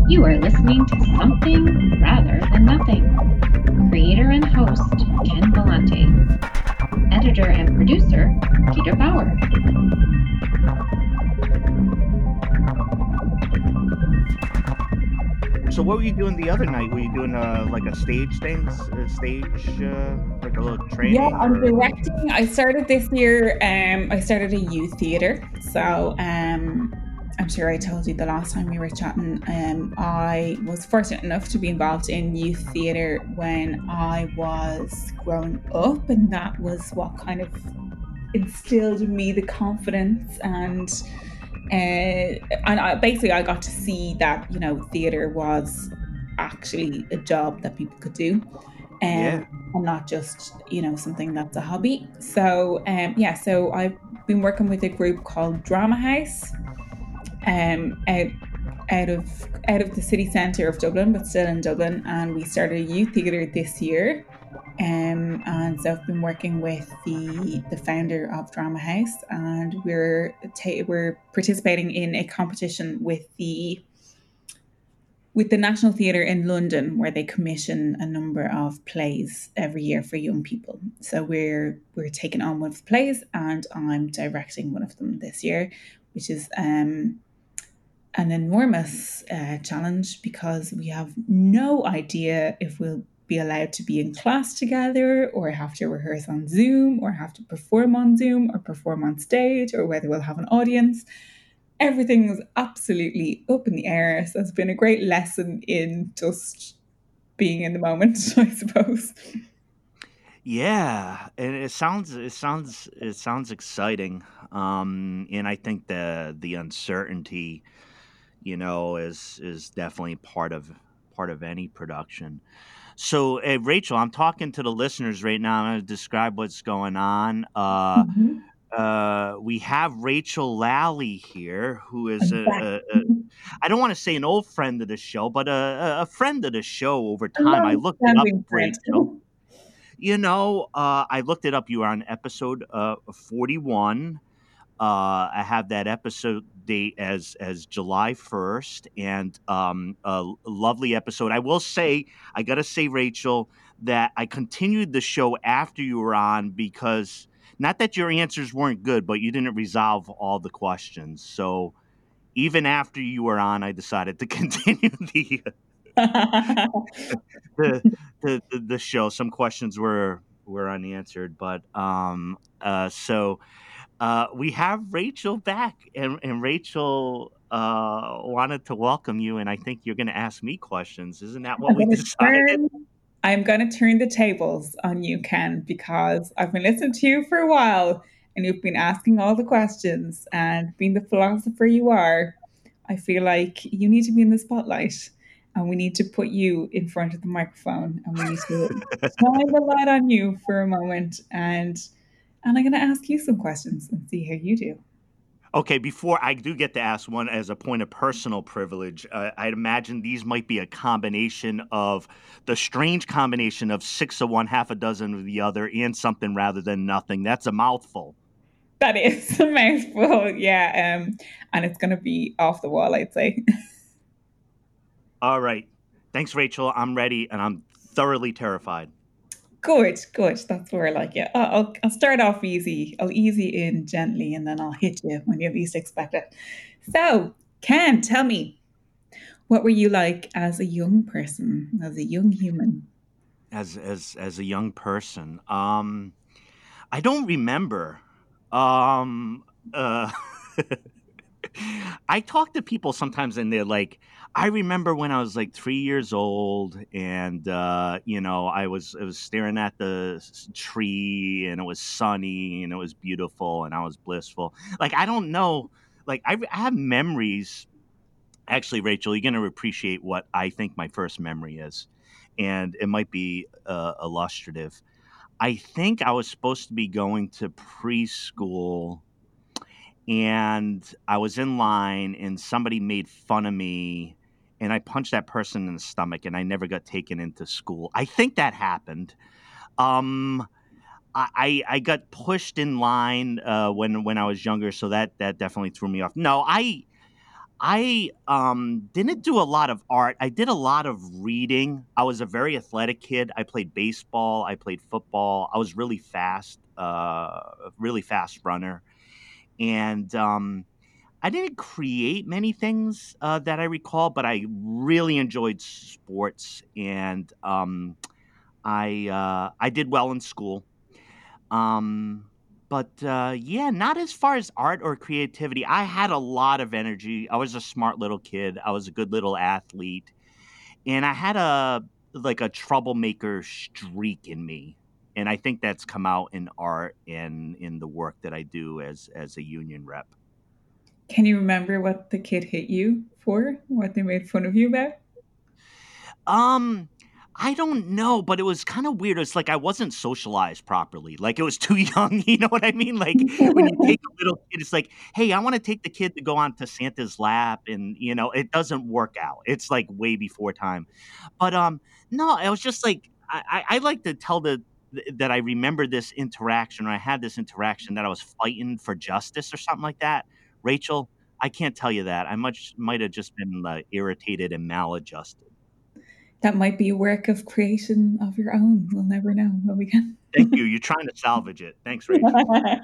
You are listening to Something Rather Than Nothing. Creator and host Ken Vellante. Editor and producer Peter Bauer. So what were you doing the other night? Were you doing like a stage thing, like a little training? Yeah, I'm directing. I started this year. I started a youth theatre. So I'm sure I told you the last time we were chatting. I was fortunate enough to be involved in youth theatre when I was growing up, and that was what kind of instilled in me the confidence and basically I got to see that theatre was actually a job that people could do, and not just something that's a hobby. So so I've been working with a group called Drama House, out of the city centre of Dublin, but still in Dublin, and we started a youth theatre this year. And so I've been working with the founder of Drama House, and we're participating in a competition with the National Theatre in London, where they commission a number of plays every year for young people. So we're taking on one of the plays, and I'm directing one of them this year, which is an enormous challenge, because we have no idea if we'll be allowed to be in class together, or have to rehearse on Zoom, or have to perform on Zoom, or perform on stage, or whether we'll have an audience. Everything is absolutely up in the air. So it's been a great lesson in just being in the moment, I suppose. Yeah, and it sounds exciting. And I think the uncertainty, is definitely part of any production. So, Rachel, I'm talking to the listeners right now. I'm going to describe what's going on. We have Rachel Lally here, who is I don't want to say an old friend of the show, but a friend of the show over time. I looked it up, Rachel. I looked it up. You were on episode 41. I have that episode date as July 1st, and a lovely episode. I will say, I gotta say, Rachel, that I continued the show after you were on, because not that your answers weren't good, but you didn't resolve all the questions. So even after you were on, I decided to continue the show. Some questions were unanswered, but so we have Rachel back, and Rachel wanted to welcome you, and I think you're going to ask me questions. Isn't that what we decided? I'm going to turn the tables on you, Ken, because I've been listening to you for a while, and you've been asking all the questions, and being the philosopher you are, I feel like you need to be in the spotlight, and we need to put you in front of the microphone, and we need to shine the light on you for a moment, and I'm going to ask you some questions and see how you do. Okay, before I do get to ask one as a point of personal privilege, I'd imagine these might be a combination of the strange combination of 6 of one, half a dozen of the other, and something rather than nothing. That's a mouthful. That is a mouthful, yeah. And it's going to be off the wall, I'd say. All right. Thanks, Rachel. I'm ready, and I'm thoroughly terrified. Good. That's where I like it. I'll start off easy. I'll ease you in gently, and then I'll hit you when you least expect it. So, Ken, tell me, what were you like as a young person, as a young human? As a young person, I don't remember. I talk to people sometimes, and they're like, I remember when I was like 3 years old, and I was staring at the tree, and it was sunny, and it was beautiful, and I was blissful. Like, I don't know, like I have memories. Actually, Rachel, you're going to appreciate what I think my first memory is, and it might be illustrative. I think I was supposed to be going to preschool, and I was in line, and somebody made fun of me, and I punched that person in the stomach, and I never got taken into school. I think that happened. I got pushed in line when I was younger, so that definitely threw me off. No, I didn't do a lot of art. I did a lot of reading. I was a very athletic kid. I played baseball. I played football. I was really fast runner. And I didn't create many things that I recall, but I really enjoyed sports, and I did well in school. Um, but yeah, not as far as art or creativity. I had a lot of energy. I was a smart little kid. I was a good little athlete, and I had a troublemaker streak in me. And I think that's come out in art and in the work that I do as a union rep. Can you remember what the kid hit you for? What they made fun of you about? Um, I don't know, but it was kind of weird. It's like I wasn't socialized properly. Like it was too young. You know what I mean? Like when you take a little kid, it's like, hey, I want to take the kid to go onto Santa's lap, and it doesn't work out. It's like way before time. But no, I was just like, I like to tell that I remember this interaction, or I had this interaction that I was fighting for justice or something like that. Rachel, I can't tell you that. I might have just been irritated and maladjusted. That might be a work of creation of your own. We'll never know, will we? Thank you. You're trying to salvage it. Thanks, Rachel.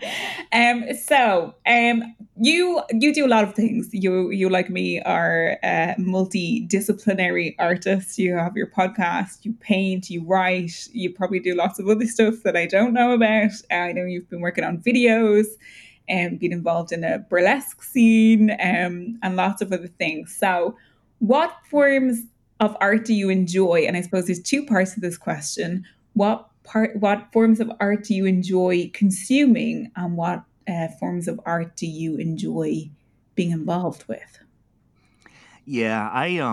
You do a lot of things. You like me are multidisciplinary artists. You have your podcast, you paint, you write, you probably do lots of other stuff that I don't know about. I know you've been working on videos and been involved in a burlesque scene and lots of other things. So what forms of art do you enjoy? And I suppose there's two parts to this question. What forms of art do you enjoy consuming, and what forms of art do you enjoy being involved with? Yeah,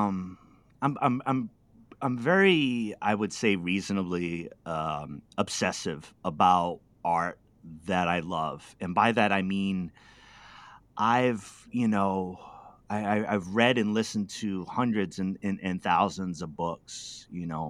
I'm very, I would say, reasonably obsessive about art that I love, and by that I mean I've you know I've read and listened to hundreds and thousands of books,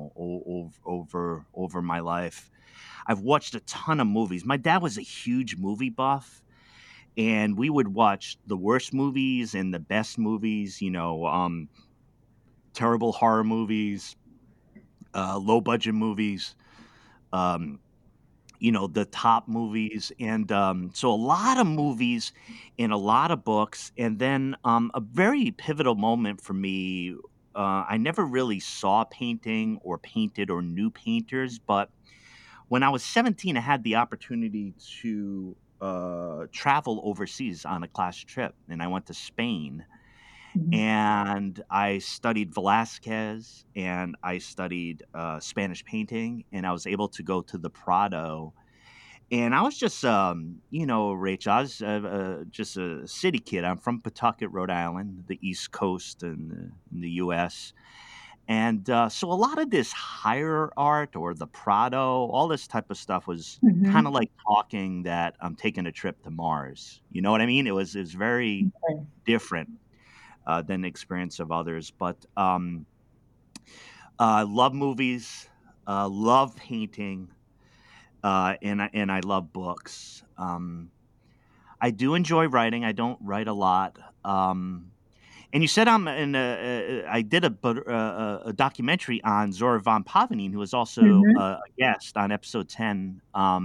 over my life. I've watched a ton of movies. My dad was a huge movie buff, and we would watch the worst movies and the best movies. Terrible horror movies, low budget movies. Um, the top movies. And so a lot of movies and a lot of books. And then a very pivotal moment for me. I never really saw painting or painted or knew painters, but when I was 17, I had the opportunity to travel overseas on a class trip, and I went to Spain. Mhm. And I studied Velázquez, and I studied Spanish painting, and I was able to go to the Prado. And I was just, Rachel, I was just a city kid. I'm from Pawtucket, Rhode Island, the East Coast in the U.S. And so a lot of this higher art or the Prado, all this type of stuff was kind of Mhm. like talking that I'm taking a trip to Mars. You know what I mean? It was very Okay. different than the experience of others. But love movies, love painting, and I love books. I do enjoy writing. I don't write a lot. And you said I'm in I did a documentary on Zora von Pavanin, who was also Mhm. a guest on episode 10.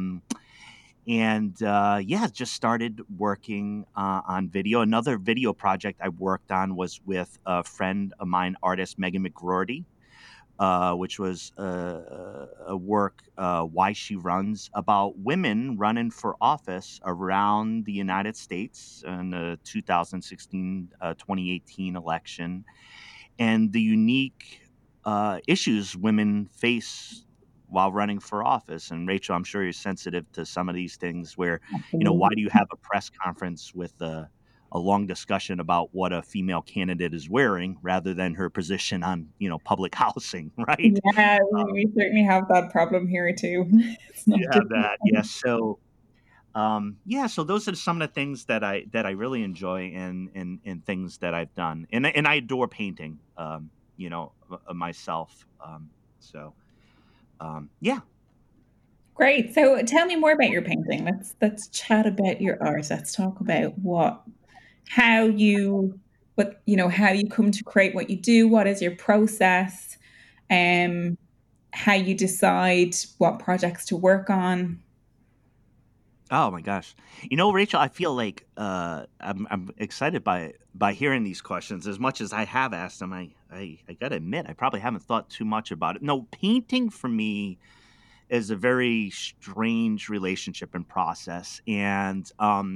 And yeah, just started working on video. Another video project I worked on was with a friend of mine, artist Megan McGroarty, which was a work, Why She Runs, about women running for office around the United States in the 2016 2018 election, and the unique issues women face while running for office. And Rachel, I'm sure you're sensitive to some of these things where, why Absolutely. do you have a press conference with a long discussion about what a female candidate is wearing rather than her position on, public housing, right? Yeah, Um, we certainly have that problem here too. It's you not have different. that. Yes. So, yeah, so those are some of the things that I really enjoy and things that I've done. And I adore painting, myself. So, yeah. Great. So tell me more about your painting. Let's chat about your art. Let's talk about how you but how you come to create what you do, what is your process, um, how you decide what projects to work on. Oh my gosh. Rachel, I feel like I'm excited by hearing these questions as much as I have asked them. I got to admit, I probably haven't thought too much about it. No, painting for me is a very strange relationship and process. And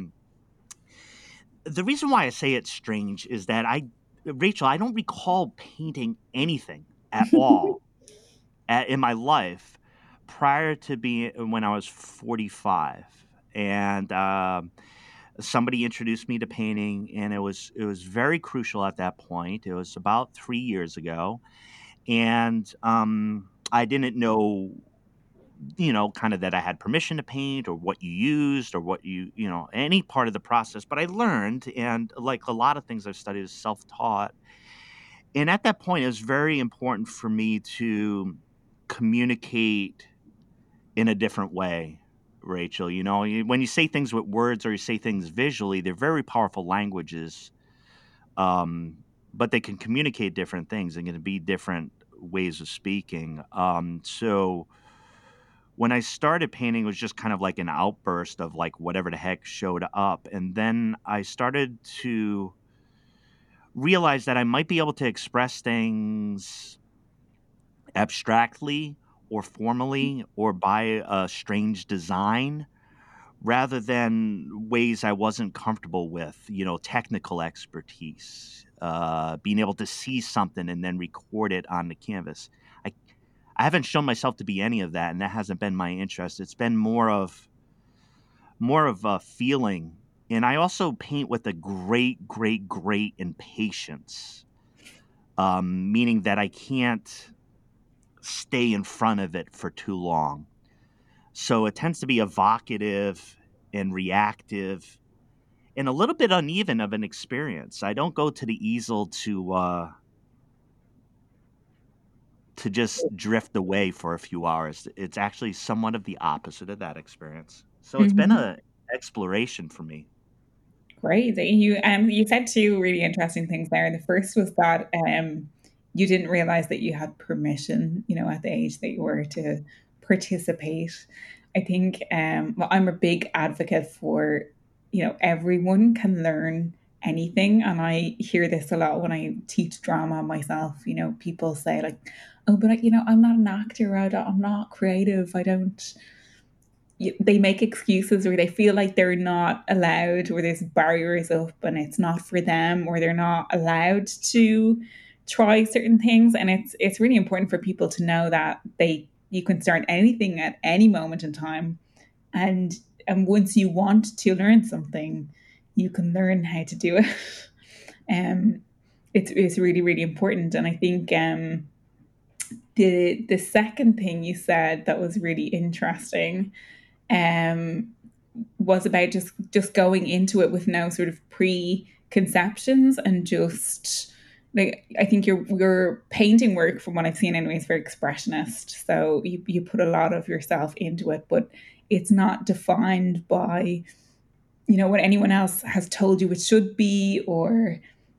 the reason why I say it's strange is that Rachel, I don't recall painting anything at all in my life prior to being when I was 45. And somebody introduced me to painting, and it was very crucial at that point. It was about 3 years ago, and I didn't know, kind of that I had permission to paint or what you used or what any part of the process. But I learned, and like a lot of things I've studied is self-taught. And at that point, it was very important for me to communicate in a different way, Rachel. When you say things with words or you say things visually, they're very powerful languages, but they can communicate different things and can be different ways of speaking. So when I started painting, it was just kind of like an outburst of like whatever the heck showed up. And then I started to realize that I might be able to express things abstractly or formally or by a strange design rather than ways I wasn't comfortable with, technical expertise, being able to see something and then record it on the canvas. I haven't shown myself to be any of that, and that hasn't been my interest. It's been more of a feeling. And I also paint with a great impatience, meaning that I can't stay in front of it for too long. So it tends to be evocative and reactive and a little bit uneven of an experience. I don't go to the easel to just drift away for a few hours. It's actually somewhat of the opposite of that experience. So it's been an exploration for me. Great. You said two really interesting things there. The first was that you didn't realize that you had permission, at the age that you were to participate. I think well, I'm a big advocate for, everyone can learn anything. And I hear this a lot when I teach drama myself. People say like, oh, but I'm not an actor. I'm not creative. I don't. They make excuses or they feel like they're not allowed or there's barriers up and it's not for them or they're not allowed to try certain things. And it's really important for people to know that you can start anything at any moment in time. And once you want to learn something, you can learn how to do it. It's really, really important. And I think the second thing you said that was really interesting was about just going into it with no sort of preconceptions and just like I think your painting work, from what I've seen anyway, is very expressionist. So you put a lot of yourself into it, but it's not defined by what anyone else has told you it should be, or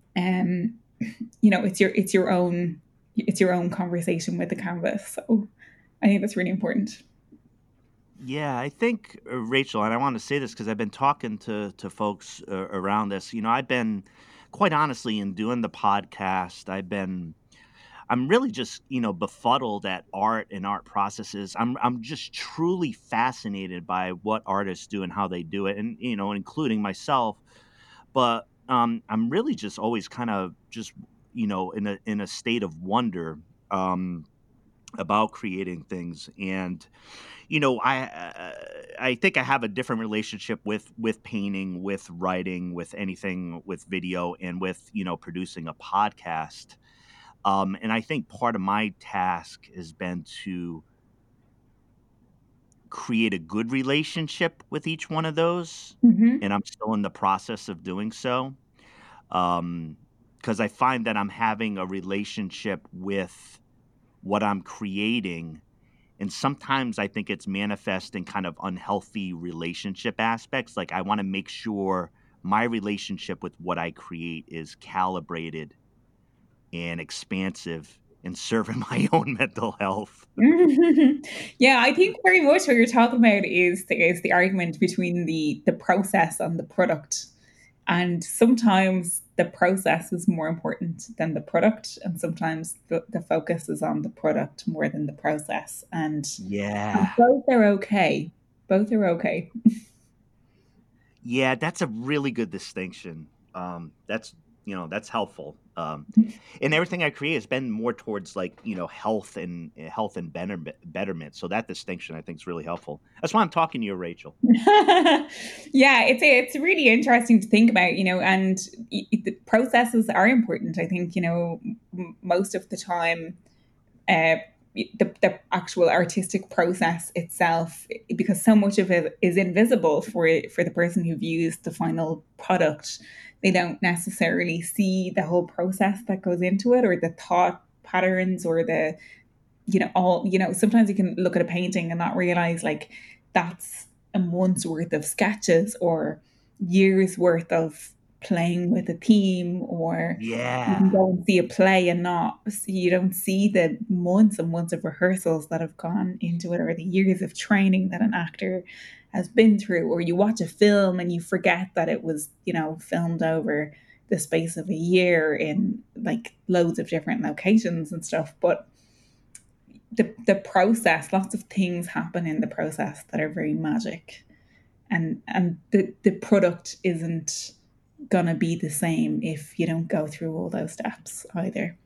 it's your own conversation with the canvas. So I think that's really important. Yeah, I think, Rachel, and I want to say this because I've been talking to folks around this. I've been, quite honestly, in doing the podcast, I'm really just, befuddled at art and art processes. I'm just truly fascinated by what artists do and how they do it, and, including myself. But I'm really just always kind of just, in a state of wonder about creating things. And I think I have a different relationship with painting, with writing, with anything, with video, and with producing a podcast. And I think part of my task has been to create a good relationship with each one of those, and I'm still in the process of doing so. Because I find that I'm having a relationship with what I'm creating. And sometimes I think it's manifest in kind of unhealthy relationship aspects. Like I want to make sure my relationship with what I create is calibrated and expansive and serving my own mental health. Yeah, I think very much what you're talking about is the argument between the process and the product. And sometimes the process is more important than the product, and sometimes the focus is on the product more than the process. And Yeah. both are okay. Both are okay. Yeah, that's a really good distinction. That's that's helpful. And everything I create has been more towards like health and betterment. So that distinction I think is really helpful. That's why I'm talking to you, Rachel. Yeah, it's really interesting to think about, and the processes are important. I think, most of the time, uh, the actual artistic process itself, because so much of it is invisible for the person who views the final product. They don't necessarily see the whole process that goes into it, or the thought patterns, or the all sometimes you can look at a painting and not realize like that's a month's worth of sketches or years worth of playing with a theme, or you can Yeah. go and see a play and not you don't see the months and months of rehearsals that have gone into it, or the years of training that an actor has been through. Or you watch a film and you forget that it was filmed over the space of a year in like loads of different locations and stuff. But the process, lots of things happen in the process that are very magic, and the product isn't gonna be the same if you don't go through all those steps either.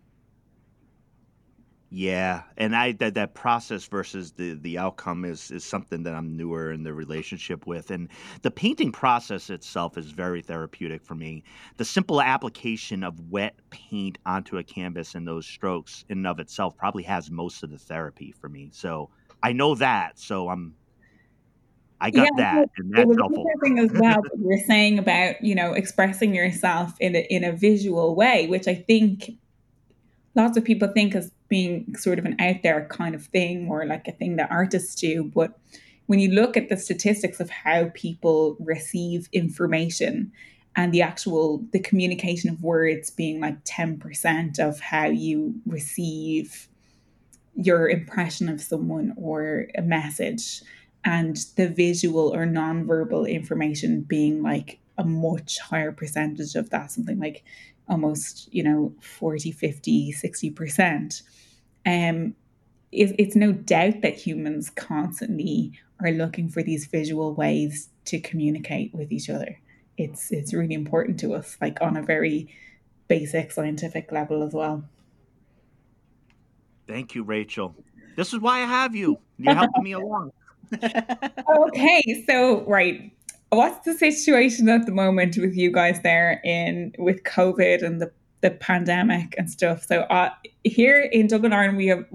Yeah, and I that process versus the outcome is something that I'm newer in the relationship with, and the painting process itself is very therapeutic for me. The simple application of wet paint onto a canvas and those strokes in and of itself probably has most of the therapy for me. So I know that, so I Yeah, got that, and it that's was helpful. interesting as well what you were saying about expressing yourself in a visual way, which I think lots of people think as being sort of an out there kind of thing, or like a thing that artists do. But when you look at the statistics of how people receive information, and the communication of words being like 10% of how you receive your impression of someone or a message, and the visual or nonverbal information being like a much higher percentage of that, something like almost 40, 50, 60%. um it's no doubt that humans constantly are looking for these visual ways to communicate with each other. It's really important to us, like on a very basic scientific level as well. Thank you, Rachel. This is why I have you. You're helping me along. Okay, so right, what's the situation at the moment with you guys there in with COVID and the pandemic and stuff? So here in Dublin, Ireland,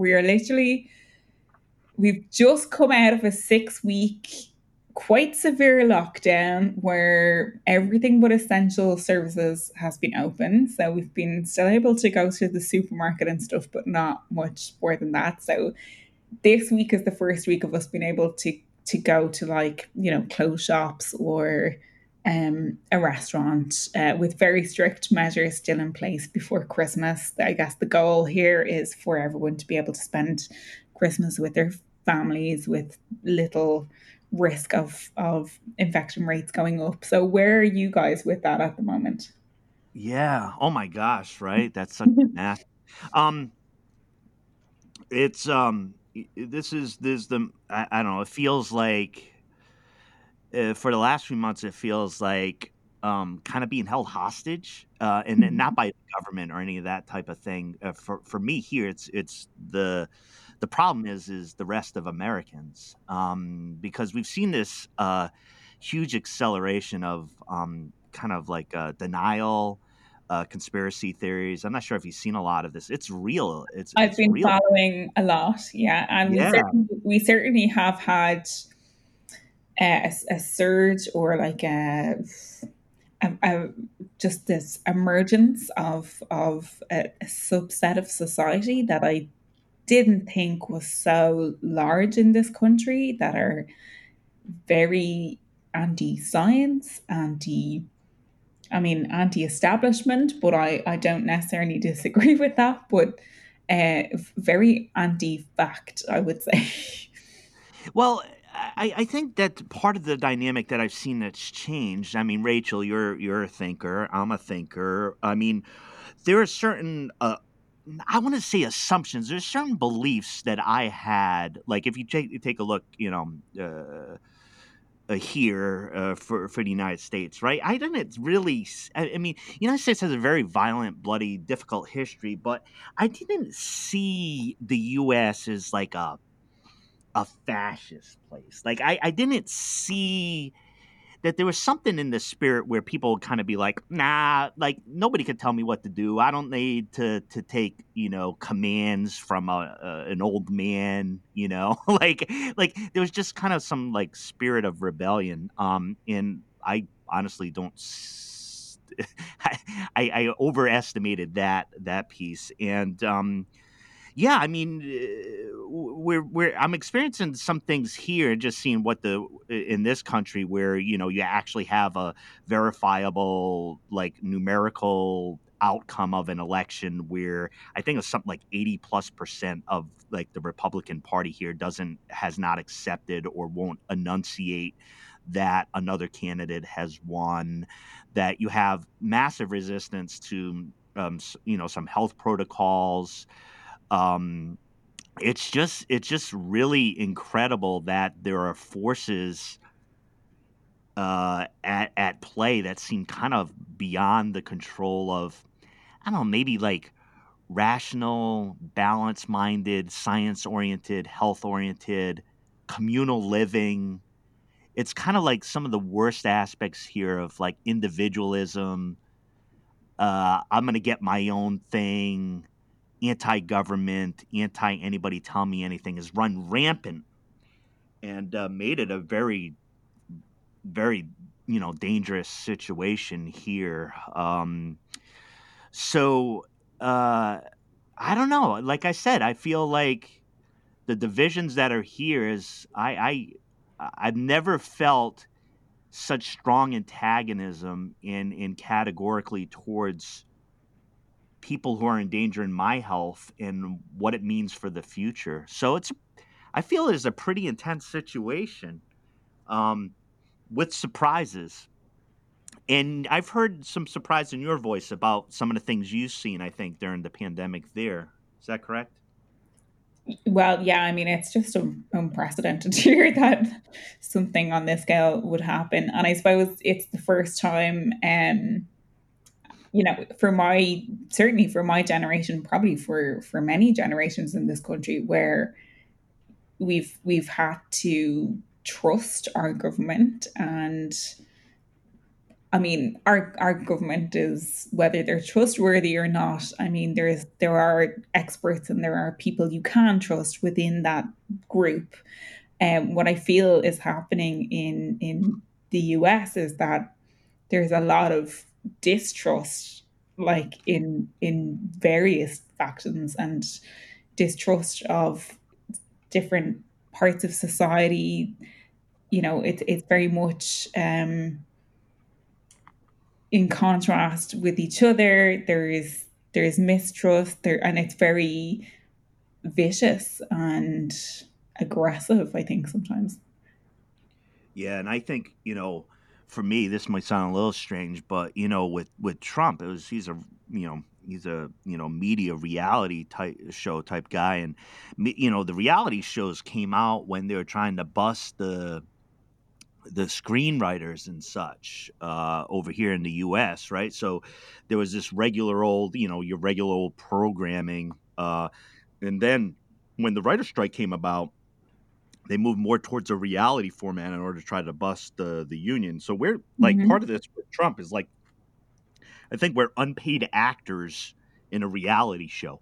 we've just come out of a 6 week quite severe lockdown where everything but essential services has been open. So we've been still able to go to the supermarket and stuff, but not much more than that. So this week is the first week of us being able to go to like clothes shops or a restaurant, with very strict measures still in place before Christmas. I guess the goal here is for everyone to be able to spend Christmas with their families with little risk of infection rates going up. So where are you guys with that at the moment? Yeah. Oh my gosh, right? That's such a mess. Um, it's this the I don't know. It feels like for the last few months, it feels like kind of being held hostage, and not by the government or any of that type of thing. For me here, it's the problem is the rest of Americans, because we've seen this huge acceleration of kind of like denial. Conspiracy theories. I'm not sure if you've seen a lot of this. It's real. I've It's been real. following a lot, yeah, and Yeah. we certainly have had a surge, or like a just this emergence of a subset of society that I didn't think was so large in this country, that are very anti-science, anti I mean, anti-establishment, but I don't necessarily disagree with that. But very anti-fact, I would say. Well, I think that part of the dynamic that I've seen that's changed. I mean, Rachel, you're a thinker. I'm a thinker. I mean, there are certain I want to say assumptions. There's certain beliefs that I had. Like if you take a look, here for the United States, right? I didn't really. I mean, the United States has a very violent, bloody, difficult history, but I didn't see the U.S. as like a fascist place. Like I didn't see that there was something in the spirit where people would kind of be like, nah, like nobody could tell me what to do. I don't need to take, commands from an old man, like there was just kind of some like spirit of rebellion. And I honestly don't, I overestimated that piece. And, yeah, I mean, I'm experiencing some things here, just seeing what in this country where you actually have a verifiable like numerical outcome of an election where I think it's something like 80+% of like the Republican Party here has not accepted or won't enunciate that another candidate has won, that you have massive resistance to some health protocols. It's just really incredible that there are forces at play that seem kind of beyond the control of, I don't know, maybe like rational, balance-minded, science-oriented, health-oriented, communal living. It's kind of like some of the worst aspects here of like individualism. I'm going to get my own thing. Anti-government, anti-anybody tell me anything has run rampant and made it a very, very, dangerous situation here. So I don't know. Like I said, I feel like the divisions that are here is I've never felt such strong antagonism in categorically towards people who are endangering my health and what it means for the future. So I feel it's a pretty intense situation, with surprises. And I've heard some surprise in your voice about some of the things you've seen, I think, during the pandemic there. Is that correct? Well, yeah, I mean, it's just unprecedented to hear that something on this scale would happen. And I suppose it's the first time, certainly for my generation, probably for many generations in this country, where we've had to trust our government. And I mean, our government is, whether they're trustworthy or not, I mean, there are experts and there are people you can trust within that group. And what I feel is happening in the US is that there's a lot of distrust, like in various factions, and distrust of different parts of society. It's very much in contrast with each other. There is mistrust there, and it's very vicious and aggressive, I think, sometimes. Yeah, and I think, for me, this might sound a little strange, but with Trump, he's a media reality show type guy, and the reality shows came out when they were trying to bust the screenwriters and such over here in the U.S., right? So there was this regular old, your regular old programming, and then when the writer's strike came about, they moved more towards a reality format in order to try to bust the union. So we're like, part of this with Trump is like, I think we're unpaid actors in a reality show.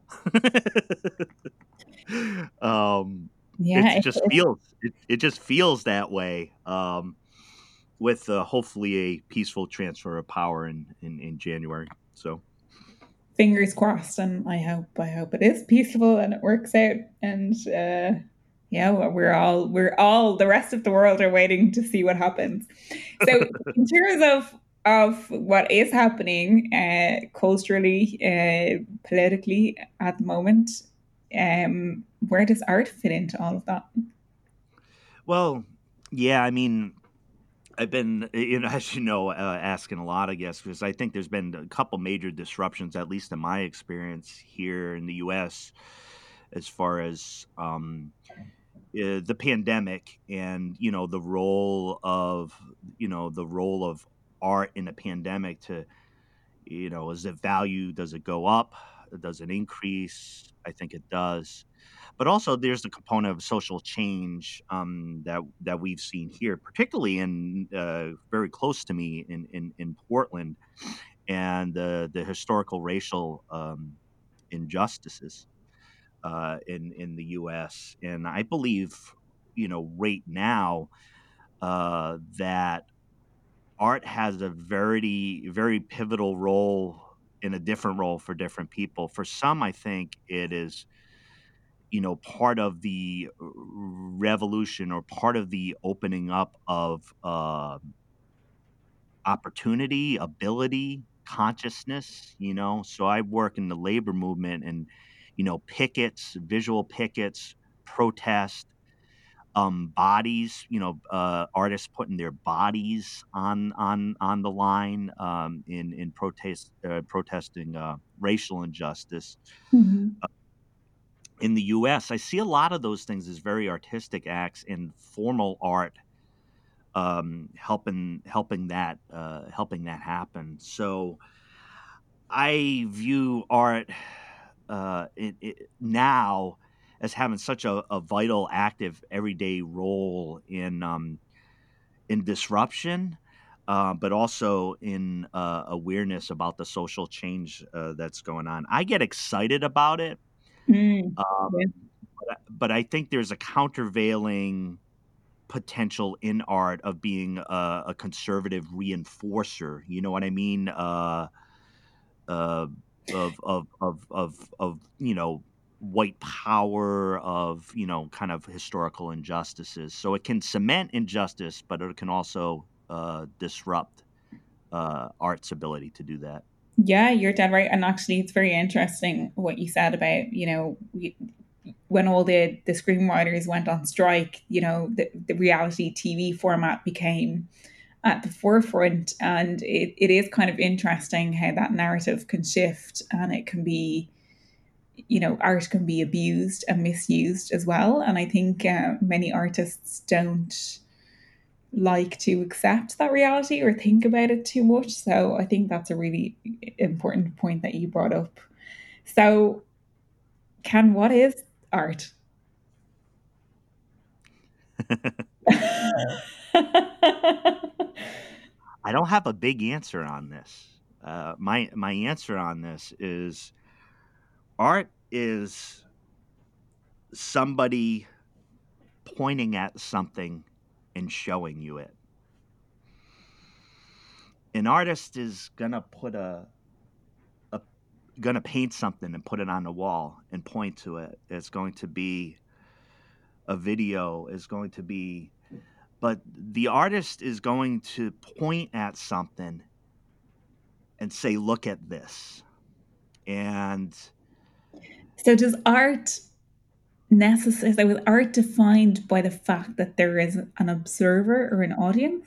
Yeah, it just feels that way. With hopefully a peaceful transfer of power in January. So fingers crossed, and I hope it is peaceful and it works out. And we're all the rest of the world are waiting to see what happens. So in terms of of what is happening culturally, politically at the moment. Where does art fit into all of that? Well, yeah, I mean, I've been, as you know, asking a lot of guests because I think there's been a couple major disruptions, at least in my experience here in the U.S., as far as the pandemic and the role of art in a pandemic to is the value, does it go up, does it increase? I think it does, but also there's the component of social change that we've seen here, particularly in very close to me in Portland, and the historical racial injustices in the U.S. And I believe, right now, that art has a very, very pivotal role in a different role for different people. For some, I think it is, part of the revolution or part of the opening up of opportunity, ability, consciousness. So I work in the labor movement, and pickets, visual pickets, protest, bodies, artists putting their bodies on the line, in protesting racial injustice Mhm. in the U.S. I see a lot of those things as very artistic acts and formal art, helping that happen. So I view art now as having such a vital, active, everyday role in disruption, but also in awareness about the social change that's going on. I get excited about it, Mm. um, Yeah. but I think there's a countervailing potential in art of being a conservative reinforcer. You know what I mean? Uh, of white power, of kind of historical injustices. So it can cement injustice, but it can also disrupt art's ability to do that. Yeah, you're dead right. And actually, it's very interesting what you said about, when all the screenwriters went on strike, the reality TV format became at the forefront. And it is kind of interesting how that narrative can shift, and it can be, art can be abused and misused as well. And I think many artists don't like to accept that reality or think about it too much. So I think that's a really important point that you brought up. So, Ken, what is art? I don't have a big answer on this. My answer on this is art is somebody pointing at something and showing you it. An artist is gonna paint something and put it on the wall and point to it. It's going to be a video. Is going to be, but the artist is going to point at something and say, "Look at this." And So, does art necessary? So, is art defined by the fact that there is an observer or an audience?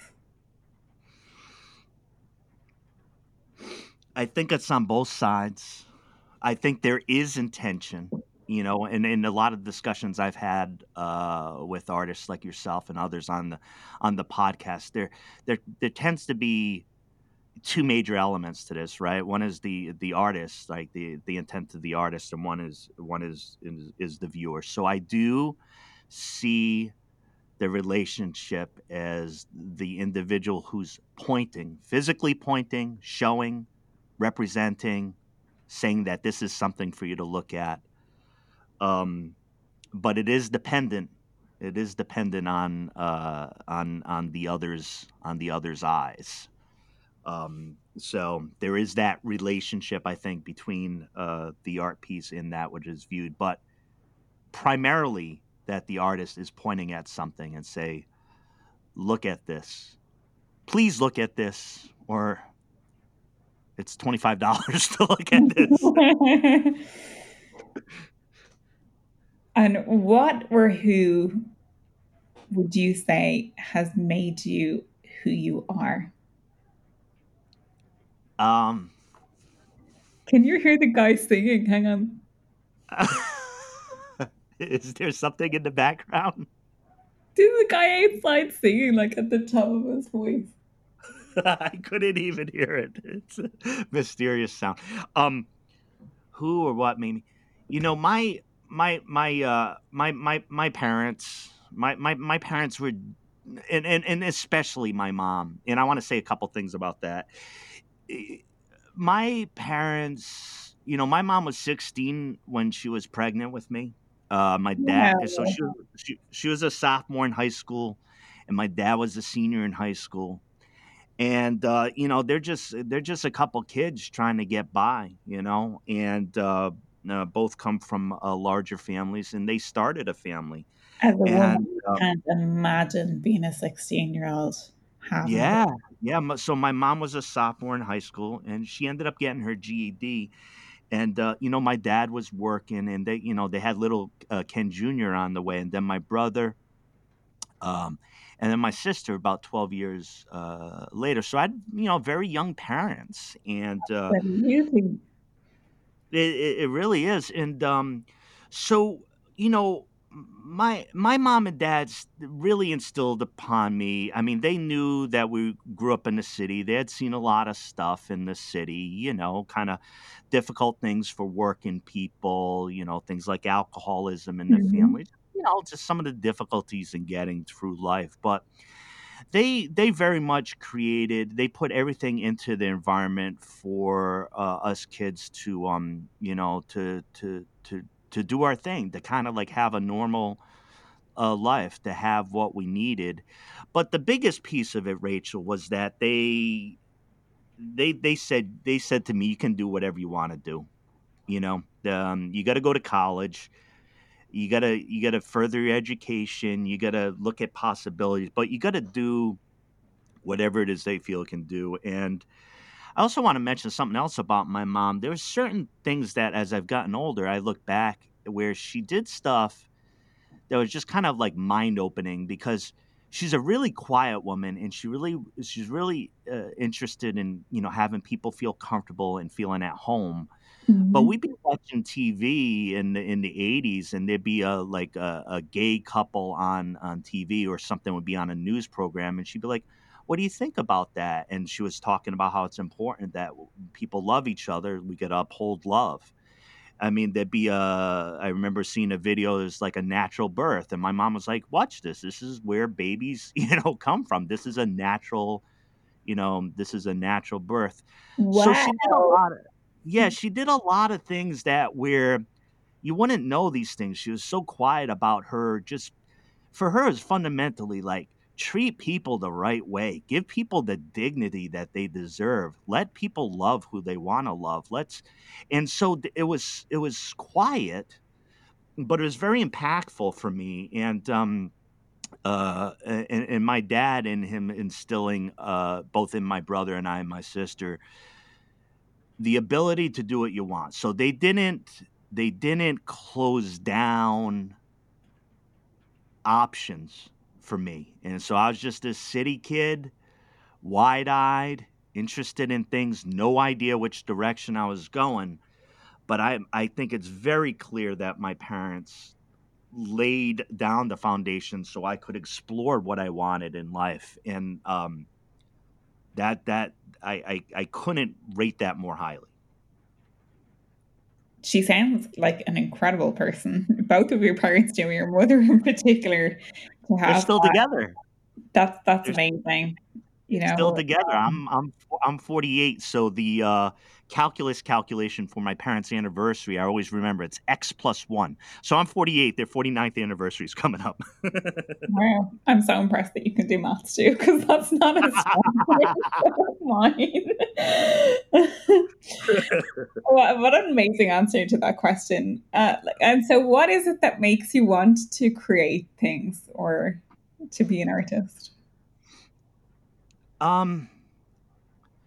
I think it's on both sides. I think there is intention, and in a lot of discussions I've had with artists like yourself and others on the podcast, there tends to be two major elements to this, right? One is the artist, like the intent of the artist, and one is the viewer. So I do see the relationship as the individual who's pointing, physically pointing, showing, representing, saying that this is something for you to look at. Um, but it is dependent. It is dependent on the other's eyes. So there is that relationship, I think, between the art piece in that which is viewed, but primarily that the artist is pointing at something and say, "Look at this. Please look at this," or it's $25 to look at this. And what or who would you say has made you who you are? Um, Can you hear the guy singing? Hang on. is there something in the background? There's a guy outside singing like at the top of his voice. I couldn't even hear it. It's a mysterious sound. Who or what made me? You know, my parents, my parents were, and especially my mom. And I want to say a couple things about that. My parents, you know, my mom was 16 when she was pregnant with me. My Yeah. dad, so she was a sophomore in high school, and my dad was a senior in high school. And you know, they're just a couple kids trying to get by, you know, and both come from larger families, and they started a family. As a And woman, I can't imagine being a 16-year-old having a yeah, yeah. So my mom was a sophomore in high school, and she ended up getting her GED. And you know, my dad was working, and they, you know, they had little Ken Jr. on the way, and then my brother, um, and then my sister about 12 years later. So I had, you know, very young parents, and Absolutely. it really is. And so, you know, my mom and dad's really instilled upon me. I mean, they knew that we grew up in the city. They had seen a lot of stuff in the city, you know, kind of difficult things for working people, you know, things like alcoholism in the Mhm. family, you know, just some of the difficulties in getting through life. But they very much created, they put everything into the environment for us kids to you know, to do our thing, to kind of like have a normal life, to have what we needed. But the biggest piece of it, Rachel, was that they said to me, you can do whatever you want to do, you know. You got to go to college, you gotta further your education, you gotta look at possibilities, but you gotta do whatever it is they feel it can do. And I also want to mention something else about my mom. There's certain things that as I've gotten older, I look back where she did stuff that was just kind of like mind opening, because she's a really quiet woman, and she's really interested in, you know, having people feel comfortable and feeling at home. But Mhm. we'd be watching TV in the 80s, and there'd be a gay couple on TV, or something would be on a news program, and she'd be like, "What do you think about that?" And she was talking about how it's important that people love each other. We got to uphold love. I mean, there'd be I remember seeing a video. There's like a natural birth, and my mom was like, "Watch this. This is where babies, you know, come from. This is a natural, you know, this is a natural birth." So Wow. she did a lot of, yeah, she did a lot of things that where you wouldn't know these things. She was so quiet about her, just for her is fundamentally like, treat people the right way, give people the dignity that they deserve, let people love who they want to love. Let's And so it was quiet, but it was very impactful for me. And and my dad and him instilling both in my brother and I and my sister the ability to do what you want. So they didn't close down options for me. And so I was just this city kid, wide-eyed, interested in things, no idea which direction I was going. But I think it's very clear that my parents laid down the foundation so I could explore what I wanted in life. And that I couldn't rate that more highly. She sounds like an incredible person. Both of your parents do, your mother in particular, to They're have still that. together. That's They're amazing. You still know, together. I'm 48, so the calculation for my parents' anniversary, I always remember it's X plus one. So I'm 48. Their 49th anniversary is coming up. wow. I'm so impressed that you can do maths too, because that's not a strong point of mine. What an amazing answer to that question. And so, what is it that makes you want to create things or to be an artist? um,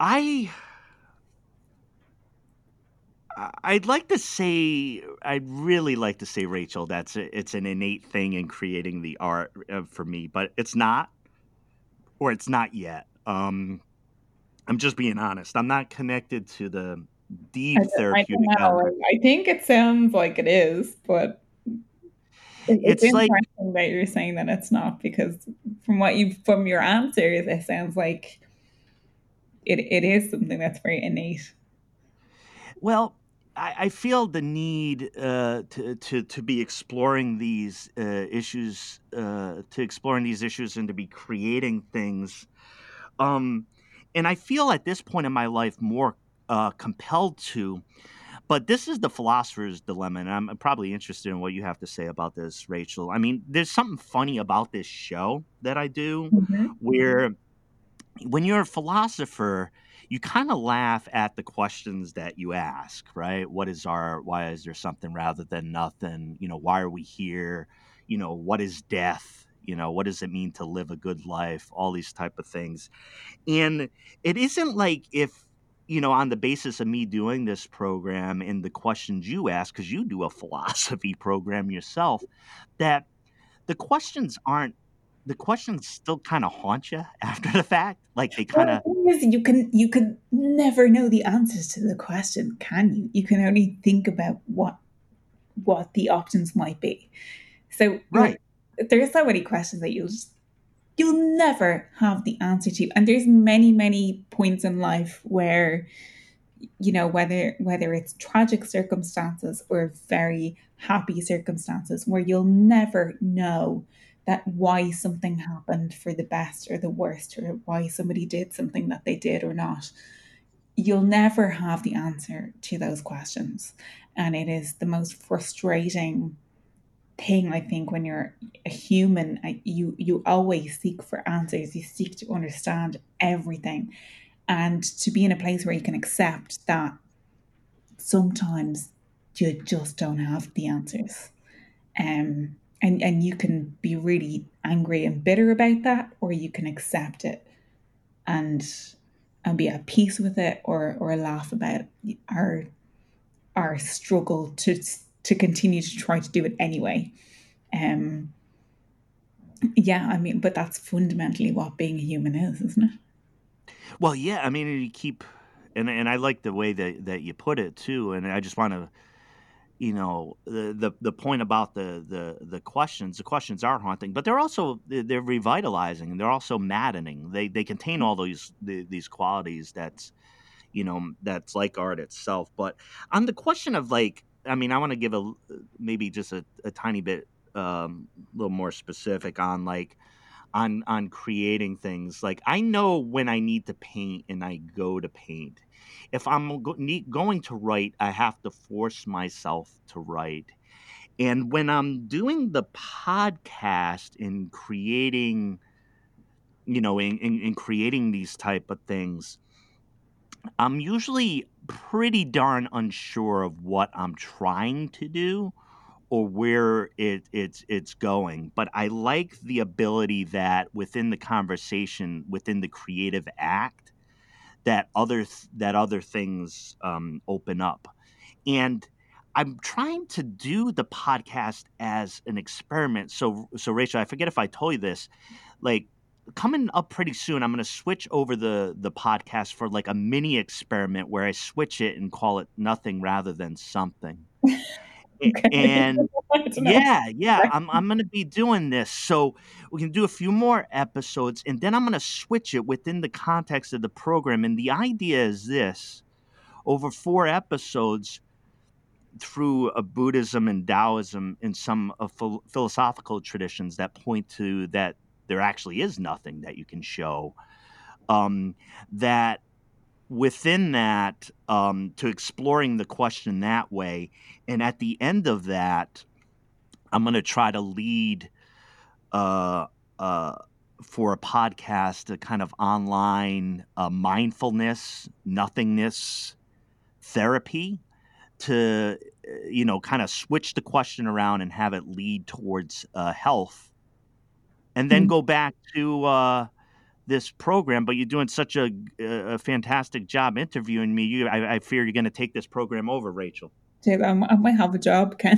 I I'd like to say, I'd really like to say, Rachel, it's an innate thing in creating the art for me, but it's not, or it's not yet. I'm just being honest. I'm not connected to the deep I don't therapeutic know. element. I think it sounds like it is, but it's It's like, interesting that you're saying that it's not, because from your answers, it sounds like it is something that's very innate. well, I feel the need to be exploring these issues and to be creating things. Um, and I feel at this point in my life more compelled to. But this is the philosopher's dilemma, and I'm probably interested in what you have to say about this, Rachel. I mean, there's something funny about this show that I do, Mhm. where when you're a philosopher, you kind of laugh at the questions that you ask, right? Why is there something rather than nothing? Why are we here? What is death? What does it mean to live a good life? All these type of things. And it isn't like if, on the basis of me doing this program and the questions you ask, because you do a philosophy program yourself, that the questions aren't, the questions still kind of haunt you after the fact. Like they Well, kind of, the thing is, you can never know the answers to the question, can you? You can only think about what the options might be. So right. there's so many questions that you'll never have the answer to, and there's many points in life where whether it's tragic circumstances or very happy circumstances, where you'll never know that why something happened for the best or the worst, or why somebody did something that they did or not. You'll never have the answer to those questions, and it is the most frustrating thing, I think, when you're a human. You always seek for answers, you seek to understand everything, and to be in a place where you can accept that sometimes you just don't have the answers. And you can be really angry and bitter about that, or you can accept it and be at peace with it, or laugh about our struggle to continue to try to do it anyway. Um, yeah, I mean, but that's fundamentally what being a human is, isn't it? Well, yeah, I mean, you keep, and I like the way that you put it too. And I just want to, the point about the questions are haunting, but they're revitalizing, and they're also maddening. They contain all these qualities that's like art itself. But on the question of, like, I mean, I want to give maybe just a tiny bit, a little more specific on, like, on creating things. Like, I know when I need to paint and I go to paint. If I'm going to write, I have to force myself to write. And when I'm doing the podcast and creating, in creating these type of things, I'm usually pretty darn unsure of what I'm trying to do or where it's going. But I like the ability that within the conversation, within the creative act, that other things open up. And I'm trying to do the podcast as an experiment. So Rachel, I forget if I told you this, like, coming up pretty soon, I'm going to switch over the podcast for like a mini experiment where I switch it and call it Nothing Rather Than Something. Okay. And I don't know. yeah, I'm gonna be doing this. So we can do a few more episodes, and then I'm gonna switch it within the context of the program. And the idea is this: over 4 episodes, through a Buddhism and Taoism and some philosophical traditions that point to that there actually is nothing that you can show. That within that, to exploring the question that way, and at the end of that, I'm going to try to lead uh, uh, for a podcast, a kind of online mindfulness, nothingness therapy to, kind of switch the question around and have it lead towards health, and then Mm. go back to this program, but you're doing such a fantastic job interviewing me. I fear you're going to take this program over, Rachel. I might have a job, Ken.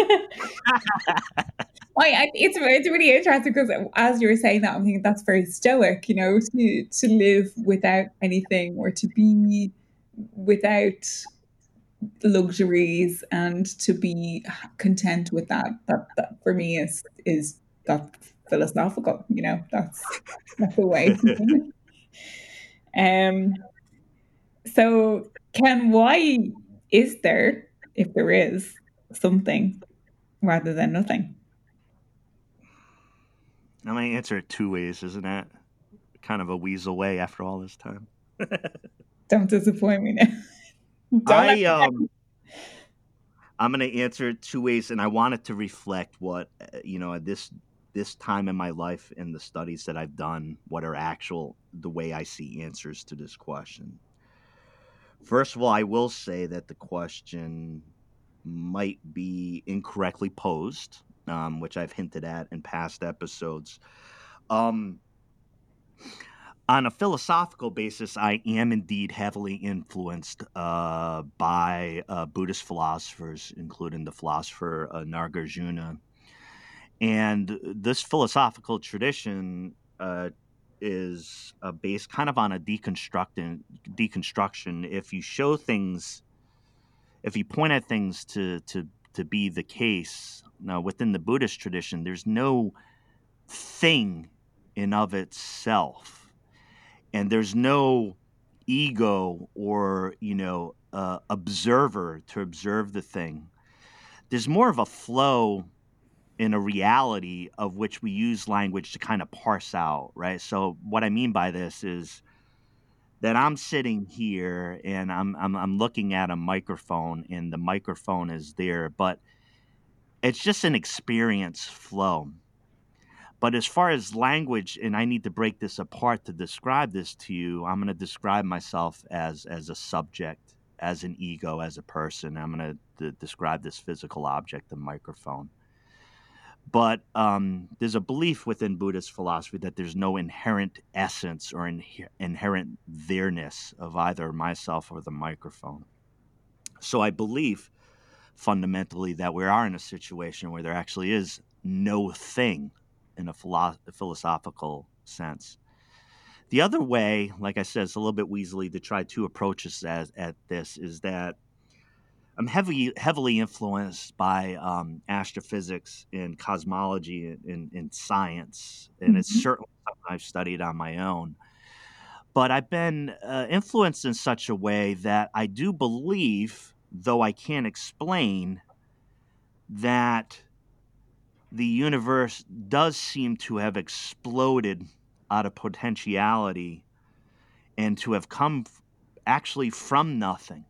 It's really interesting because as you were saying that, I'm thinking that's very stoic, to live without anything or to be without luxuries and to be content with that. That for me is that philosophical. That's the way. So Ken, why is there, if there is, something rather than nothing? I'm going to answer it two ways, isn't that kind of a weasel way after all this time? Don't disappoint me now. I'm going to answer it two ways, and I want it to reflect what, this time in my life and the studies that I've done, what are the way I see answers to this question. First of all, I will say that the question might be incorrectly posed, which I've hinted at in past episodes. On a philosophical basis, I am indeed heavily influenced by Buddhist philosophers, including the philosopher Nagarjuna. And this philosophical tradition is based kind of on a deconstruction. If you point at things to be the case, now within the Buddhist tradition, there's no thing in of itself, and there's no ego or observer to observe the thing. There's more of a flow in a reality of which we use language to kind of parse out, right? So what I mean by this is that I'm sitting here and I'm looking at a microphone, and the microphone is there, but it's just an experience flow. But as far as language, and I need to break this apart to describe this to you, I'm going to describe myself as a subject, as an ego, as a person. I'm going to describe this physical object, the microphone. But there's a belief within Buddhist philosophy that there's no inherent essence or inherent there-ness of either myself or the microphone. So I believe fundamentally that we are in a situation where there actually is no thing in a philosophical sense. The other way, like I said, it's a little bit weaselly to try two approaches at this, is that I'm heavily influenced by astrophysics and cosmology and science, and it's certainly something I've studied on my own. But I've been influenced in such a way that I do believe, though I can't explain, that the universe does seem to have exploded out of potentiality and to have come actually from nothing.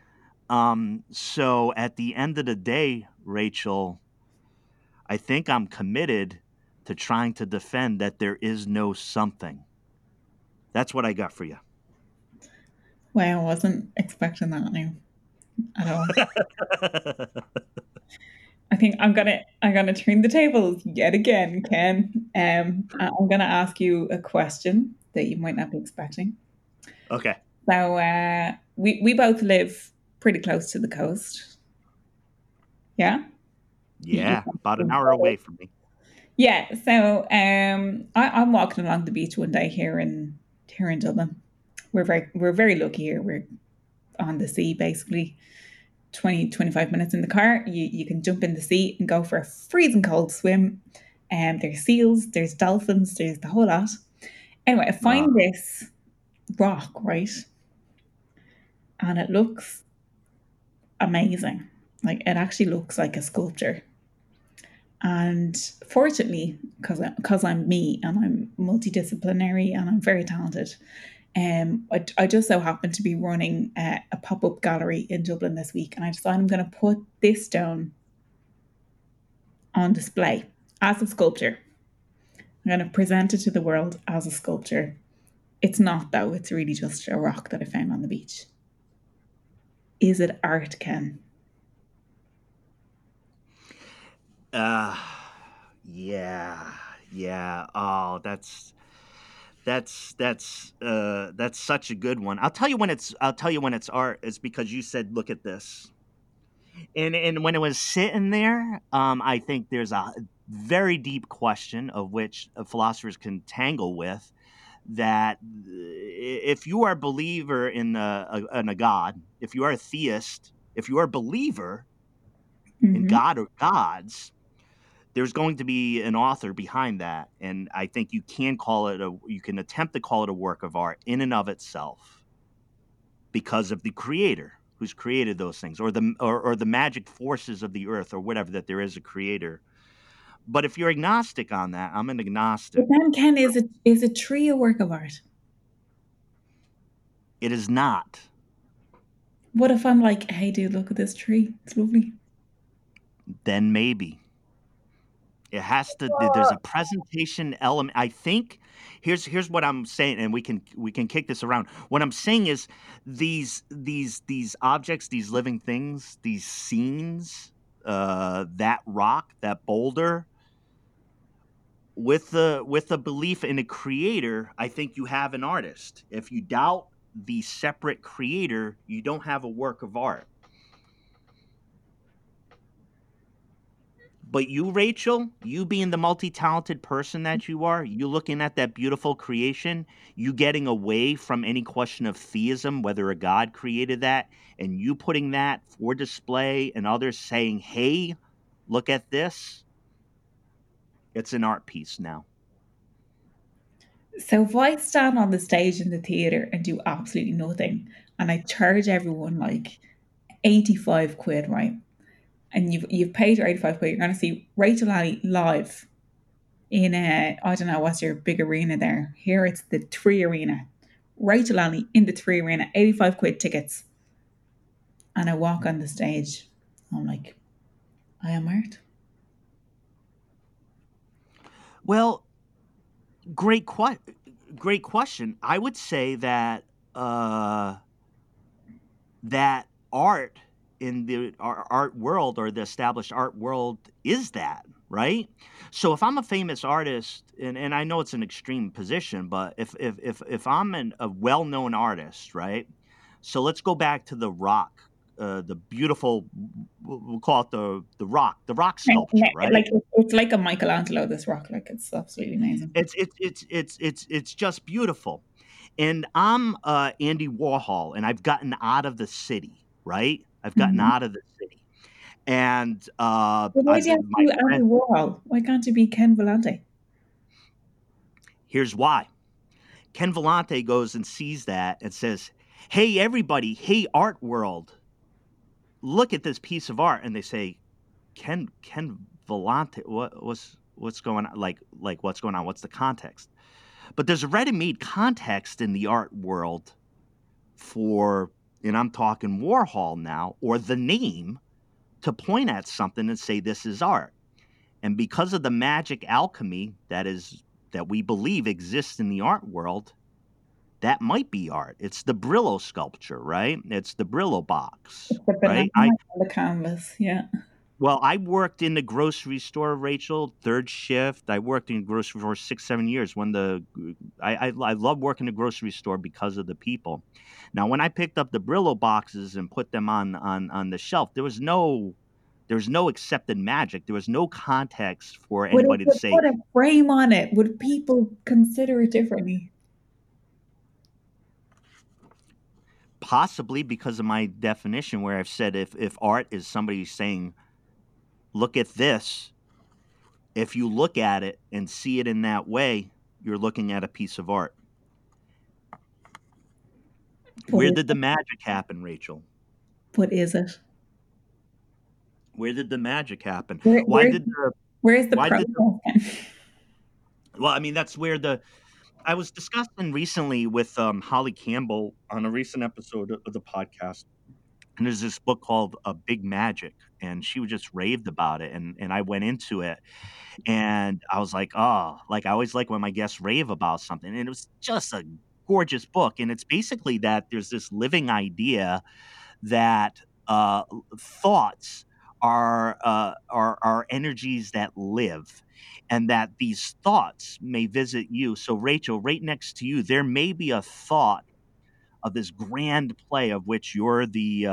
So at the end of the day, Rachel, I think I'm committed to trying to defend that there is no something. That's what I got for you. Well, I wasn't expecting that now at all. I think I'm gonna turn the tables yet again, Ken. I'm gonna ask you a question that you might not be expecting. Okay. So we both live pretty close to the coast. Yeah? Yeah, about an hour away from me. Yeah, so I'm walking along the beach one day here in Dublin. We're very lucky here. We're on the sea basically. 20-25 minutes in the car. You can jump in the sea and go for a freezing cold swim. There's seals, there's dolphins, there's the whole lot. Anyway, I find this rock, right? And it looks amazing. Like, it actually looks like a sculpture. And fortunately, because I'm me and I'm multidisciplinary and I'm very talented, I just so happened to be running a pop-up gallery in Dublin this week, and I decided I'm going to put this stone on display as a sculpture. I'm going to present it to the world as a sculpture. It's not, though. It's really just a rock that I found on the beach. Is it art, Ken? Yeah. Oh, That's such a good one. I'll tell you when it's art is because you said look at this. And when it was sitting there, I think there's a very deep question of which philosophers can tangle with that if you are a believer in a God, if you are a theist, if you are a believer in Hmm. God or gods, there's going to be an author behind that, and I think you can attempt to call it a work of art in and of itself because of the creator who's created those things, or the magic forces of the earth, or whatever, that there is a creator. But if you're agnostic on that, I'm an But agnostic. then, Ken, is a tree a work of art? It is not. What if I'm like, hey, dude, look at this tree. It's lovely. Then maybe it has to. There's a presentation element. I think here's what I'm saying, and we can kick this around. What I'm saying is these objects, these living things, these scenes, that rock, that boulder, with the belief in a creator, I think you have an artist. If you doubt the separate creator, you don't have a work of art. But you, Rachel, you being the multi-talented person that you are, you looking at that beautiful creation, you getting away from any question of theism, whether a god created that, and you putting that for display and others saying, hey, look at this, it's an art piece now. So if I stand on the stage in the theatre and do absolutely nothing, and I charge everyone like 85 quid, right? And you've paid your 85 quid, you're going to see Rachel Alley live in I don't know what's your big arena there. Here it's the Tree Arena. Rachel Alley in the Tree Arena, 85 quid tickets. And I walk on the stage. I'm like, I am art. Well, great great question. I would say that that art in the art world, or the established art world, is that, right? So if I'm a famous artist, and I know it's an extreme position, but if I'm a well-known artist, right? So let's go back to the rock, the beautiful, we'll call it the rock sculpture, right? Like it's like a Michelangelo, this rock. Like it's absolutely amazing. It's just beautiful. And I'm Andy Warhol, and I've gotten out of the city, right? I've gotten Mm-hmm. out of the city, and But why do you have to my do Andy friend. Warhol? Why can't you be Ken Vellante? Here's why. Ken Vellante goes and sees that and says, "Hey, everybody! Hey, art world! Look at this piece of art." And they say, "Ken Vellante, what's going on? Like what's going on? What's the context?" But there's a ready-made context in the art world for, and I'm talking Warhol now, or the name, to point at something and say this is art. And because of the magic alchemy that we believe exists in the art world, that might be art. It's the Brillo sculpture, right? It's the Brillo box, It's the banana right? on the canvas. Yeah. Well, I worked in the grocery store, Rachel, third shift. I worked in a grocery store for 6, 7 years. I love working in a grocery store because of the people. Now, when I picked up the Brillo boxes and put them on the shelf, there was no accepted magic. There was no context for But if anybody to you say, put a frame on it, would people consider it differently? possibly because of my definition, where I've said if art is somebody saying, look at this, if you look at it and see it in that way, you're looking at a piece of art. But Where is did the it? magic happen, Rachel? But is it? Where did the magic happen? Where, Why where, did the where's the why did the process? well, I mean, that's where I was discussing recently with Holly Campbell on a recent episode of the podcast. And there's this book called Big Magic, and she just raved about it, and I went into it, and I was like, oh, like I always like when my guests rave about something, and it was just a gorgeous book. And it's basically that there's this living idea that thoughts are energies that live, and that these thoughts may visit you. So, Rachel, right next to you, there may be a thought of this grand play of which you're the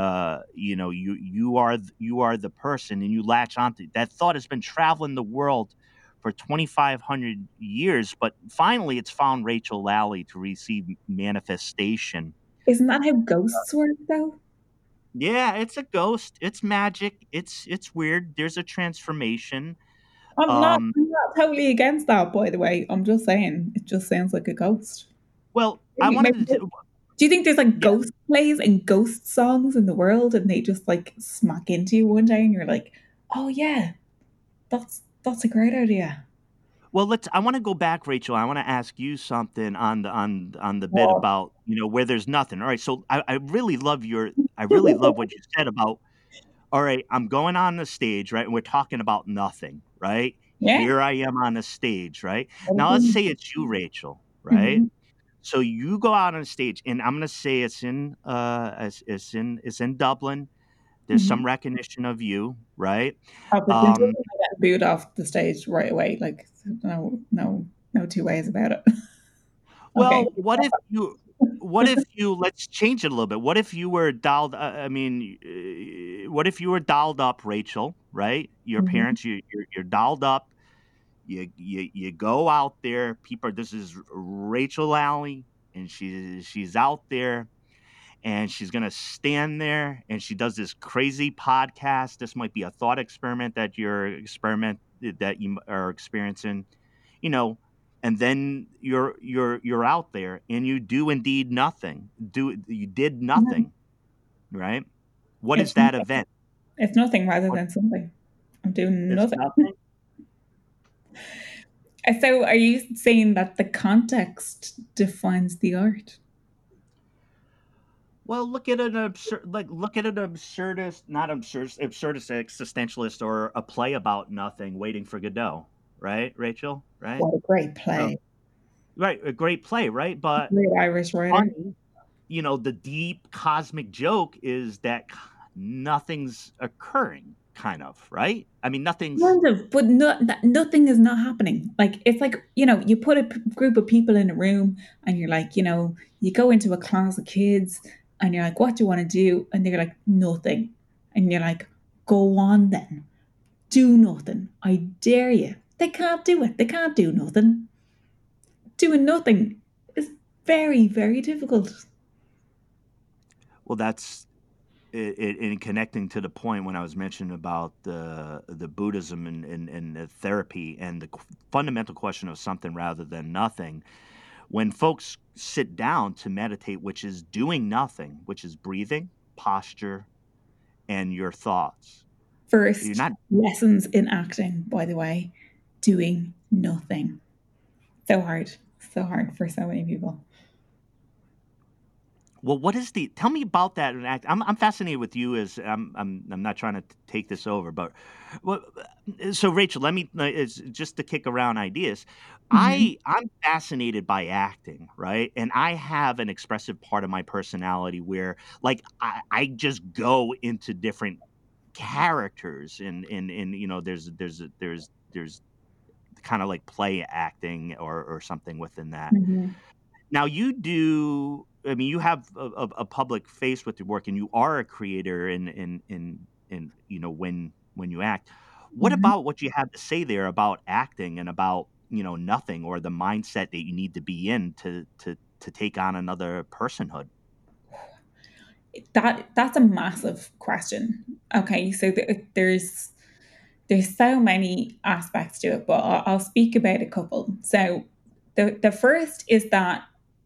you are the person, and you latch onto that thought. Has been traveling the world for 2,500 years, but finally it's found Rachel Lally to receive manifestation. Isn't that how ghosts work, though? Yeah, it's a ghost. It's magic. It's weird. There's a transformation. I'm not totally against that, by the way. I'm just saying, it just sounds like a ghost. Well, I wanted to. Do you think there's like ghost plays and ghost songs in the world, and they just like smack into you one day, and you're like, "Oh yeah, that's a great idea." Well, I want to go back, Rachel. I want to ask you something on the bit about where there's nothing. All right, so I really love what you said about. All right, I'm going on the stage, right, and we're talking about nothing, right? Yeah. Here I am on the stage, right? Now let's say it's you, Rachel, right? So you go out on stage, and I'm gonna say it's in Dublin. There's some recognition of you, right? I get booed off the stage right away. Like no two ways about it. Well, okay. What if you let's change it a little bit. What if you were dialed? What if you were dialed up, Rachel? Right? Your parents, you're dialed up. You go out there. People, this is Rachel Lally, and she's out there, and she's gonna stand there, and she does this crazy podcast. This might be a thought experiment that you are experiencing, and then you're out there, and you do indeed nothing. You did nothing, right? What is that event? It's nothing rather than something. I'm doing nothing. So are you saying that the context defines the art? Well, look at an absurdist, not absurdist, existentialist, or a play about nothing, Waiting for Godot, right, Rachel? Right? What a great play. Right, a great play, right? But great Irish writer. The deep cosmic joke is that nothing's occurring, kind of, right? I mean, nothing's... But nothing is not happening. Like, it's like, you put a group of people in a room, and you're like, you go into a class of kids, and you're like, what do you want to do? And they're like, nothing. And you're like, go on then. Do nothing. I dare you. They can't do it. They can't do nothing. Doing nothing is very, very difficult. Well, that's in connecting to the point when I was mentioning about the Buddhism and the therapy and the fundamental question of something rather than nothing. When folks sit down to meditate, which is doing nothing, which is breathing, posture, and your thoughts. First, lessons in acting, by the way, doing nothing. So hard for so many people. Well, tell me about that. I'm fascinated with you as I'm not trying to take this over, but so Rachel, just to kick around ideas. I'm fascinated by acting, right? And I have an expressive part of my personality where like I just go into different characters and there's kind of like play acting or something within that. Now you do. I mean, you have a public face with your work, and you are a creator. In when you act, what about what you had to say there about acting and about nothing, or the mindset that you need to be in to take on another personhood? That's a massive question. Okay, so there's so many aspects to it, but I'll speak about a couple. So the first is that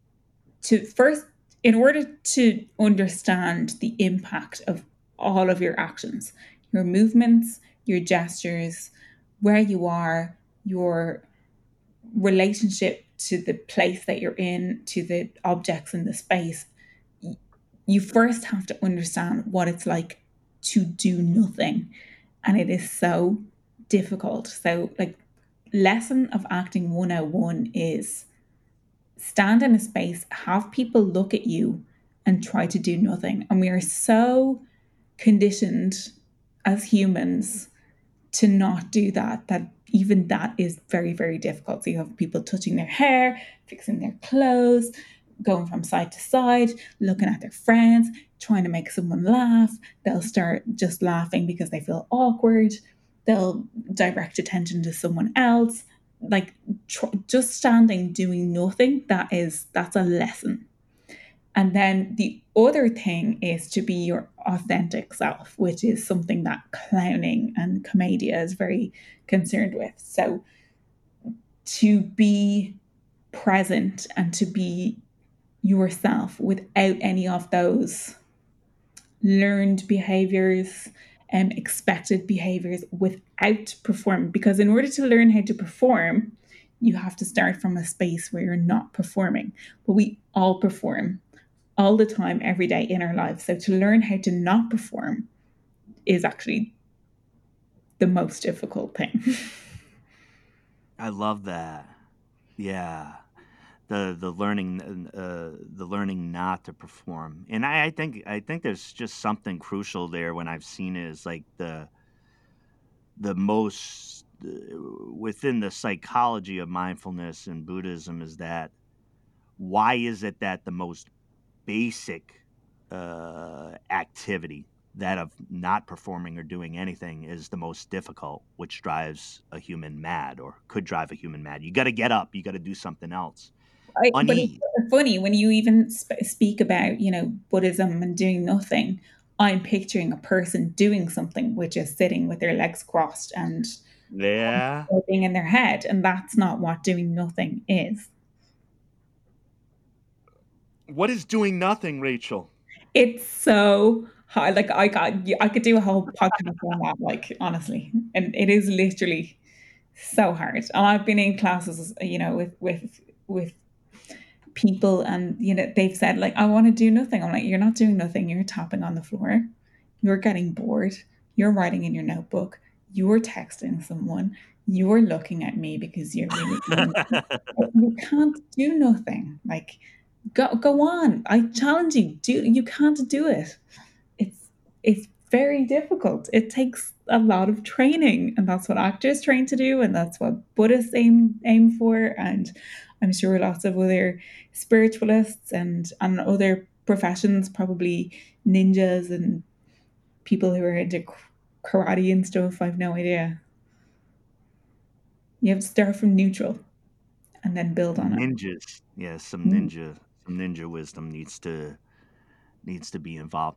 in order to understand the impact of all of your actions, your movements, your gestures, where you are, your relationship to the place that you're in, to the objects in the space, you first have to understand what it's like to do nothing. And it is so difficult. So, like, lesson of acting 101 is stand in a space, have people look at you and try to do nothing. And we are so conditioned as humans to not do that, that even that is very, very difficult. So you have people touching their hair, fixing their clothes, going from side to side, looking at their friends, trying to make someone laugh. They'll start just laughing because they feel awkward. They'll direct attention to someone else. Like just standing doing nothing, that's a lesson. And then the other thing is to be your authentic self, which is something that clowning and commedia is very concerned with. So to be present and to be yourself without any of those learned behaviors and expected behaviors, without performing. Because in order to learn how to perform, you have to start from a space where you're not performing. But we all perform all the time, every day in our lives. So to learn how to not perform is actually the most difficult thing. I love that. Yeah. The learning not to perform. And I think there's just something crucial there when I've seen it is like the most within the psychology of mindfulness and Buddhism is that why is it that the most basic activity, that of not performing or doing anything, is the most difficult, which drives a human mad or could drive a human mad. You got to get up. You got to do something else. But it's funny when you even speak about, Buddhism and doing nothing. I'm picturing a person doing something, which is sitting with their legs crossed and being in their head. And that's not what doing nothing is. What is doing nothing, Rachel? It's so hard. Like I could do a whole podcast on that, like honestly. And it is literally so hard. And I've been in classes, with people, and they've said like, I want to do nothing. I'm like, you're not doing nothing. You're tapping on the floor. You're getting bored. You're writing in your notebook. You're texting someone. You're looking at me because you're really you can't do nothing. Like go on. I challenge you. You can't do it. It's very difficult. It takes a lot of training, and that's what actors train to do, and that's what Buddhists aim for, and I'm sure lots of other spiritualists and other professions, probably ninjas and people who are into karate and stuff. I've no idea. You have to start from neutral and then build on Ninjas. Yeah, some ninja wisdom needs to be involved.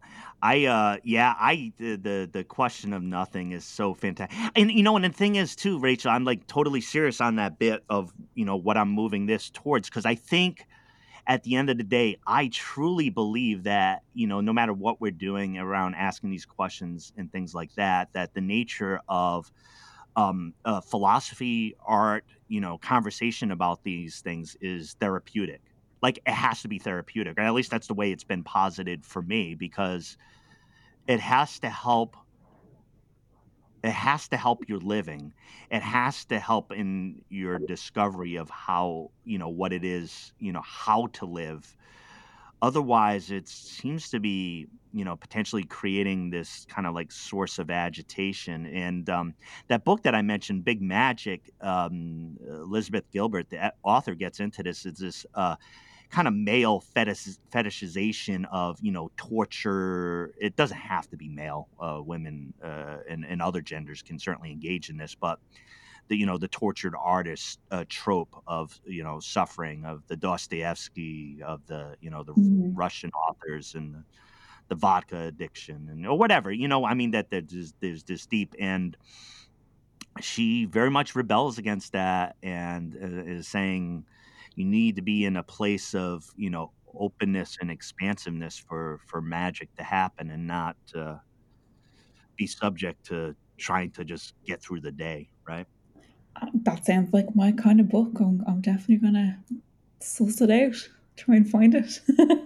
The question of nothing is so fantastic. And and the thing is too, Rachel, I'm like totally serious on that bit of, what I'm moving this towards, because I think at the end of the day, I truly believe that, no matter what we're doing around asking these questions and things like that, that the nature of philosophy, art, conversation about these things is therapeutic. Like it has to be therapeutic, or at least that's the way it's been posited for me, because it has to help. It has to help your living. It has to help in your discovery of how, what it is, how to live. Otherwise, it seems to be, potentially creating this kind of like source of agitation. And that book that I mentioned, Big Magic, Elizabeth Gilbert, the author, gets into this. It's this kind of male fetishization of, torture. It doesn't have to be male. Women and other genders can certainly engage in this, but the tortured artist trope of, suffering, of the Dostoevsky, of the, the Russian authors, and the vodka addiction, and or whatever, that there's this deep, and she very much rebels against that, and is saying you need to be in a place of, openness and expansiveness for magic to happen, and not be subject to trying to just get through the day, right? That sounds like my kind of book. I'm definitely gonna suss it out, try and find it.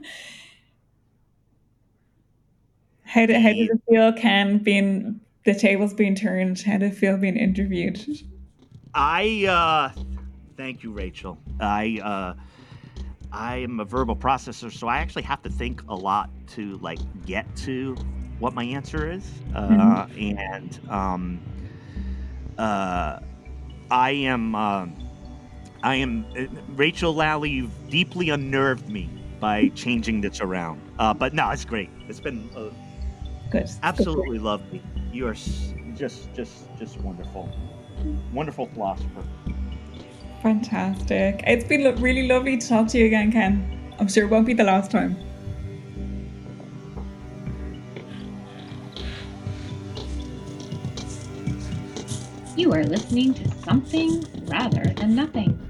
How did it feel, Ken, being the tables being turned? How did it feel being interviewed? Thank you, Rachel. I am a verbal processor, so I actually have to think a lot to like get to what my answer is, and I am Rachel Lally. You've deeply unnerved me by changing this around. But no, it's great. It's been Good. absolutely lovely. You are just wonderful, wonderful philosopher. Fantastic. It's been really lovely to talk to you again, Ken. I'm sure it won't be the last time. You are listening to Something Rather Than Nothing.